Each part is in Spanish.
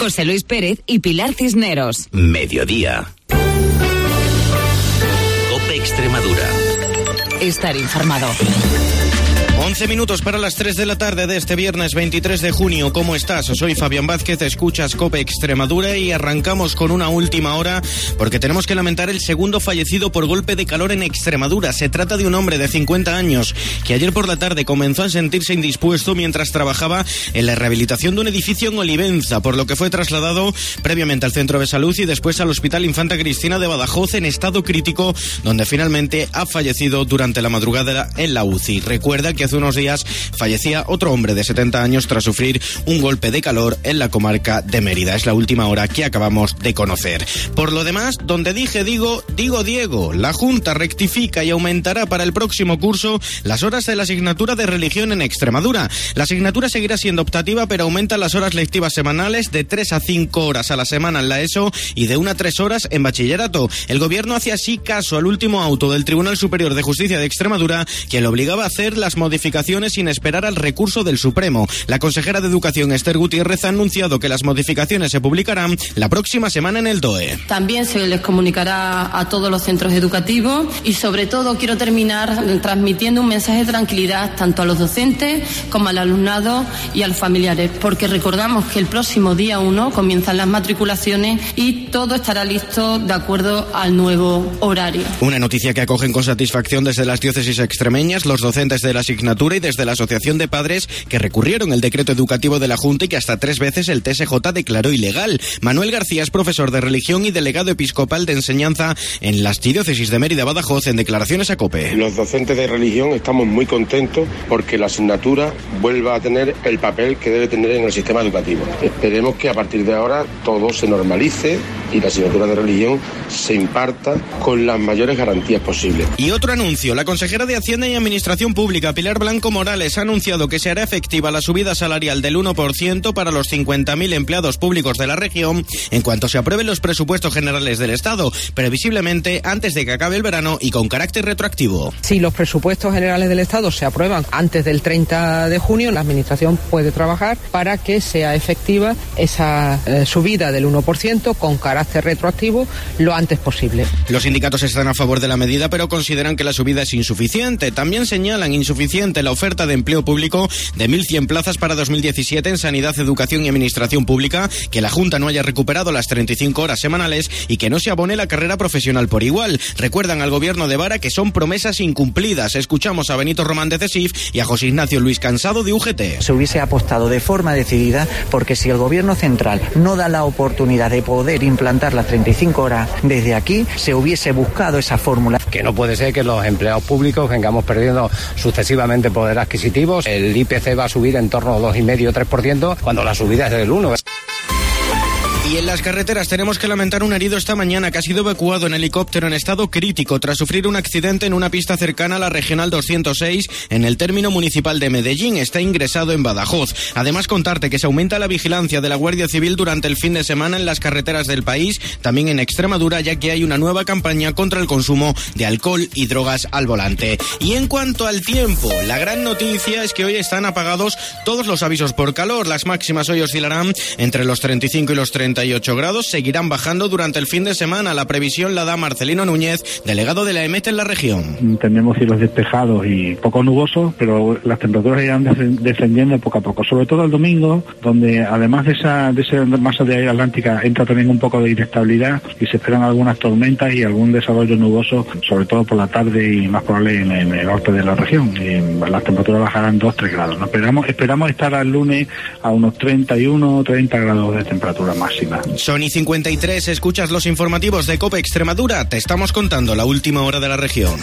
José Luis Pérez y Pilar Cisneros. Mediodía. COPE Extremadura. Estar informado. 11 minutos para las 3 de la tarde de este viernes 23 de junio. ¿Cómo estás? Soy Fabián Vázquez, escuchas COPE Extremadura y arrancamos con una última hora porque tenemos que lamentar el segundo fallecido por golpe de calor en Extremadura. Se trata de un hombre de 50 años que ayer por la tarde comenzó a sentirse indispuesto mientras trabajaba en la rehabilitación de un edificio en Olivenza, por lo que fue trasladado previamente al centro de salud y después al Hospital Infanta Cristina de Badajoz en estado crítico, donde finalmente ha fallecido durante la madrugada en la UCI. Recuerda que hace unos días fallecía otro hombre de 70 años tras sufrir un golpe de calor en la comarca de Mérida. Es la última hora que acabamos de conocer. Por lo demás, donde dije digo Diego. La Junta rectifica y aumentará para el próximo curso las horas de la asignatura de religión en Extremadura. La asignatura seguirá siendo optativa, pero aumenta las horas lectivas semanales de 3 a 5 horas a la semana en la ESO y de 1 a 3 horas en bachillerato. El gobierno hace así caso al último auto del Tribunal Superior de Justicia de Extremadura, que le obligaba a hacer las modificaciones sin esperar al recurso del Supremo. La consejera de Educación, Esther Gutiérrez, ha anunciado que las modificaciones se publicarán la próxima semana en el DOE. También se les comunicará a todos los centros educativos y sobre todo quiero terminar transmitiendo un mensaje de tranquilidad tanto a los docentes como al alumnado y a los familiares, porque recordamos que el próximo día 1 comienzan las matriculaciones y todo estará listo de acuerdo al nuevo horario. Una noticia que acogen con satisfacción desde las diócesis extremeñas, los docentes de la asignatura y desde la Asociación de Padres que recurrieron el decreto educativo de la Junta y que hasta 3 veces el TSJ declaró ilegal. Manuel García es profesor de religión y delegado episcopal de enseñanza en las diócesis de Mérida y Badajoz. En declaraciones a COPE. Los docentes de religión estamos muy contentos porque la asignatura vuelva a tener el papel que debe tener en el sistema educativo. Esperemos que a partir de ahora todo se normalice y la asignatura de religión se imparta con las mayores garantías posibles. Y otro anuncio, la consejera de Hacienda y Administración Pública, Pilar Blanco Morales, ha anunciado que se hará efectiva la subida salarial del 1% para los 50.000 empleados públicos de la región en cuanto se aprueben los presupuestos generales del Estado, previsiblemente antes de que acabe el verano y con carácter retroactivo. Si los presupuestos generales del Estado se aprueban antes del 30 de junio, la Administración puede trabajar para que sea efectiva esa subida del 1% con carácter retroactivo lo antes posible. Los sindicatos están a favor de la medida, pero consideran que la subida es insuficiente. También señalan insuficiente la oferta de empleo público de 1.100 plazas para 2017 en Sanidad, Educación y Administración Pública, que la Junta no haya recuperado las 35 horas semanales y que no se abone la carrera profesional por igual. Recuerdan al gobierno de Vara que son promesas incumplidas. Escuchamos a Benito Román de CESIF y a José Ignacio Luis Cansado de UGT. Se hubiese apostado de forma decidida porque si el gobierno central no da la oportunidad de poder implantar las 35 horas desde aquí, se hubiese buscado esa fórmula. Que no puede ser que los empleados públicos vengamos perdiendo sucesivamente poder adquisitivo. El IPC va a subir en torno a 2,5-3% cuando la subida es del 1%. Y en las carreteras tenemos que lamentar un herido esta mañana que ha sido evacuado en helicóptero en estado crítico tras sufrir un accidente en una pista cercana a la Regional 206 en el término municipal de Medellín. Está ingresado en Badajoz. Además, contarte que se aumenta la vigilancia de la Guardia Civil durante el fin de semana en las carreteras del país, también en Extremadura, ya que hay una nueva campaña contra el consumo de alcohol y drogas al volante. Y en cuanto al tiempo, la gran noticia es que hoy están apagados todos los avisos por calor. Las máximas hoy oscilarán entre los 35 y los 38 grados, seguirán bajando durante el fin de semana. La previsión la da Marcelino Núñez, delegado de la EMET en la región. Tenemos cielos despejados y poco nubosos, pero las temperaturas irán descendiendo poco a poco, sobre todo el domingo, donde además de esa masa de aire atlántica entra también un poco de inestabilidad y se esperan algunas tormentas y algún desarrollo nuboso, sobre todo por la tarde y más probable en el norte de la región. Las temperaturas bajarán 2-3 grados. Esperamos estar al lunes a unos 31-30 grados de temperatura máxima. Son y 53, escuchas los informativos de COPE Extremadura. Te estamos contando la última hora de la región.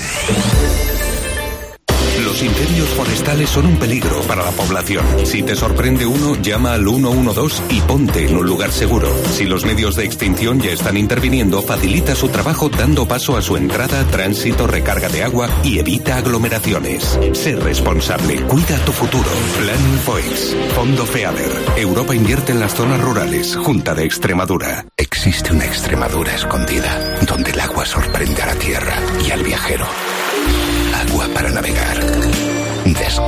Los incendios forestales son un peligro para la población. Si te sorprende uno, llama al 112 y ponte en un lugar seguro. Si los medios de extinción ya están interviniendo, facilita su trabajo dando paso a su entrada, tránsito, recarga de agua y evita aglomeraciones. Sé responsable, cuida tu futuro. Plan Infoex, Fondo FEADER. Europa invierte en las zonas rurales. Junta de Extremadura. Existe una Extremadura escondida, donde el agua sorprende a la tierra y al viajero. Agua para navegar,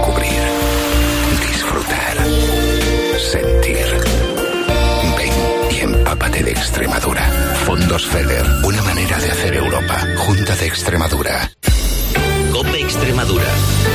descubrir, disfrutar, sentir. Ven Fondos FEDER, una manera de hacer Europa. Junta de Extremadura. COPE Extremadura.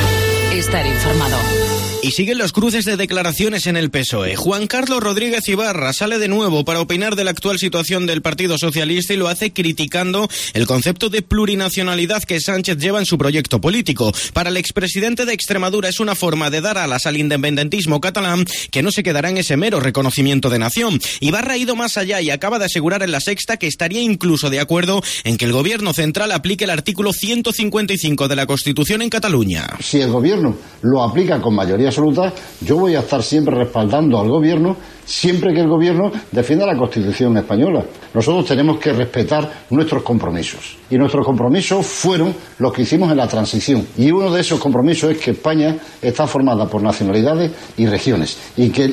Estar informado. Y siguen los cruces de declaraciones en el PSOE. Juan Carlos Rodríguez Ibarra sale de nuevo para opinar de la actual situación del Partido Socialista y lo hace criticando el concepto de plurinacionalidad que Sánchez lleva en su proyecto político. Para el expresidente de Extremadura es una forma de dar alas al independentismo catalán que no se quedará en ese mero reconocimiento de nación. Ibarra ha ido más allá y acaba de asegurar en La Sexta que estaría incluso de acuerdo en que el gobierno central aplique el artículo 155 de la Constitución en Cataluña. Si el gobierno lo aplica con mayoría absoluta, yo voy a estar siempre respaldando al gobierno, siempre que el gobierno defienda la Constitución española. Nosotros tenemos que respetar nuestros compromisos. Y nuestros compromisos fueron los que hicimos en la transición. Y uno de esos compromisos es que España está formada por nacionalidades y regiones. Y que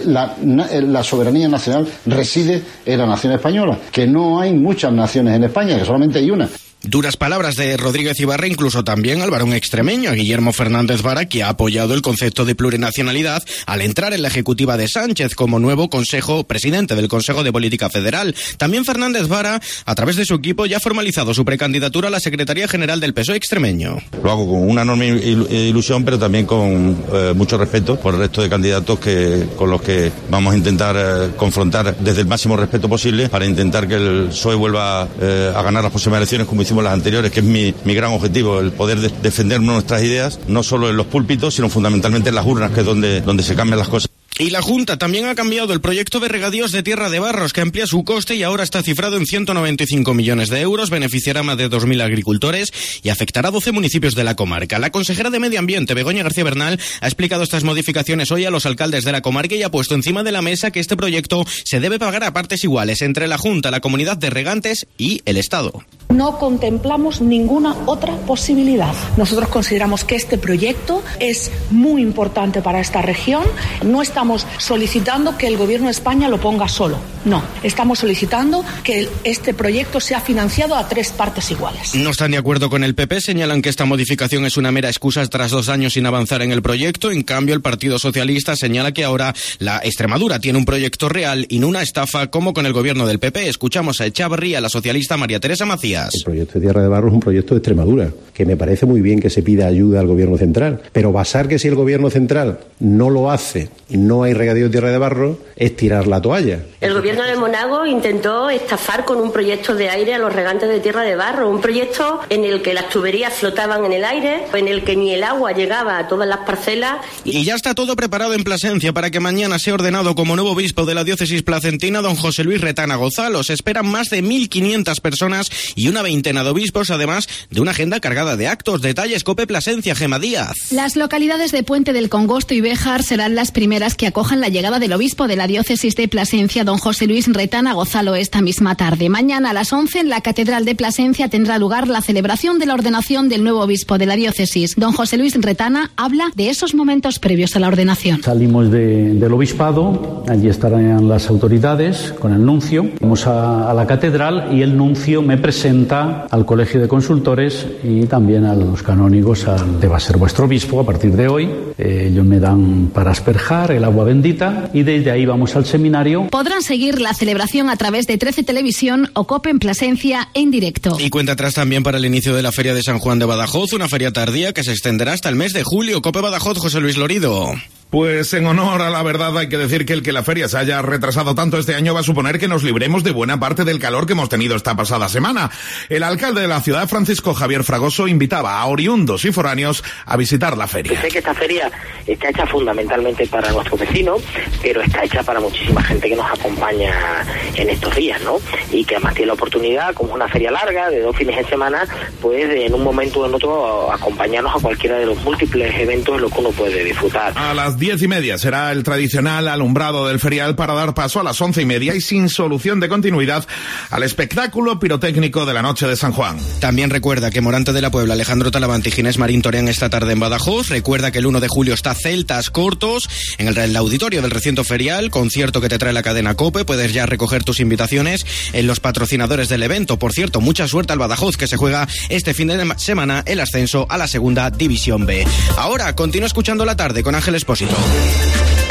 la soberanía nacional reside en la nación española. Que no hay muchas naciones en España, que solamente hay una. Duras palabras de Rodríguez Ibarra, incluso también al varón extremeño, a Guillermo Fernández Vara, que ha apoyado el concepto de plurinacionalidad al entrar en la ejecutiva de Sánchez como nuevo presidente del Consejo de Política Federal. También Fernández Vara, a través de su equipo, ya ha formalizado su precandidatura a la Secretaría General del PSOE extremeño. Lo hago con una enorme ilusión, pero también con mucho respeto por el resto de candidatos con los que vamos a intentar confrontar desde el máximo respeto posible para intentar que el PSOE vuelva a ganar las próximas elecciones como hicimos las anteriores, que es mi gran objetivo, el poder defender nuestras ideas, no solo en los púlpitos, sino fundamentalmente en las urnas, que es donde se cambian las cosas. Y la Junta también ha cambiado el proyecto de regadíos de Tierra de Barros, que amplía su coste y ahora está cifrado en 195 millones de euros, beneficiará a más de 2.000 agricultores y afectará a 12 municipios de la comarca. La consejera de Medio Ambiente, Begoña García Bernal, ha explicado estas modificaciones hoy a los alcaldes de la comarca y ha puesto encima de la mesa que este proyecto se debe pagar a partes iguales entre la Junta, la Comunidad de Regantes y el Estado. No contemplamos ninguna otra posibilidad. Nosotros consideramos que este proyecto es muy importante para esta región. No estamos solicitando que el Gobierno de España lo ponga solo. No, estamos solicitando que este proyecto sea financiado a 3 partes iguales. No están de acuerdo con el PP, señalan que esta modificación es una mera excusa tras 2 años sin avanzar en el proyecto. En cambio, el Partido Socialista señala que ahora la Extremadura tiene un proyecto real y no una estafa como con el gobierno del PP. Escuchamos a Echavarri, a la socialista María Teresa Macías. El proyecto de Tierra de Barros es un proyecto de Extremadura, que me parece muy bien que se pida ayuda al gobierno central, pero basar que si el gobierno central no lo hace, no hay regadío de Tierra de Barros, es tirar la toalla. El gobierno de Monago intentó estafar con un proyecto de aire a los regantes de Tierra de Barros, un proyecto en el que las tuberías flotaban en el aire, en el que ni el agua llegaba a todas las parcelas. Y ya está todo preparado en Plasencia para que mañana sea ordenado como nuevo obispo de la diócesis placentina don José Luis Retana Gozalo. Se esperan más de 1.500 personas y una veintena de obispos, además de una agenda cargada de actos. Detalles, COPE Plasencia, Gema Díaz. Las localidades de Puente del Congosto y Béjar serán las primeras que acojan la llegada del obispo de la diócesis de Plasencia, don José Luis Retana Gozalo, esta misma tarde. Mañana a las 11 en la Catedral de Plasencia tendrá lugar la celebración de la ordenación del nuevo obispo de la diócesis. Don José Luis Retana habla de esos momentos previos a la ordenación. Salimos del obispado, allí estarán las autoridades con el nuncio. Vamos a la catedral y el nuncio me presenta al Colegio de Consultores y también a los canónigos de va a ser vuestro obispo a partir de hoy. Ellos me dan para asperjar el agua bendita y desde ahí vamos al seminario. Podrán seguir la celebración a través de 13 Televisión o COPE en Plasencia en directo. Y cuenta atrás también para el inicio de la Feria de San Juan de Badajoz, una feria tardía que se extenderá hasta el mes de julio. COPE Badajoz, José Luis Lorido. Pues en honor a la verdad hay que decir que el que la feria se haya retrasado tanto este año va a suponer que nos libremos de buena parte del calor que hemos tenido esta pasada semana. El alcalde de la ciudad, Francisco Javier Fragoso, invitaba a oriundos y foráneos a visitar la feria. Sé que esta feria está hecha fundamentalmente para nuestros vecinos, pero está hecha para muchísima gente que nos acompaña en estos días, ¿no? Y que además tiene la oportunidad, como es una feria larga, de 2 fines de semana, pues en un momento o en otro acompañarnos a cualquiera de los múltiples eventos en los que uno puede disfrutar. A las 10:30 será el tradicional alumbrado del ferial para dar paso a las 11:30 y sin solución de continuidad al espectáculo pirotécnico de la noche de San Juan. También recuerda que Morante de la Puebla, Alejandro Talavante y Ginés Marín torean esta tarde en Badajoz. Recuerda que el 1 de julio está Celtas Cortos en el auditorio del recinto ferial, concierto que te trae la cadena COPE. Puedes ya recoger tus invitaciones en los patrocinadores del evento. Por cierto, mucha suerte al Badajoz, que se juega este fin de semana el ascenso a la segunda división B. Ahora continúa escuchando La Tarde con Ángel Espósito.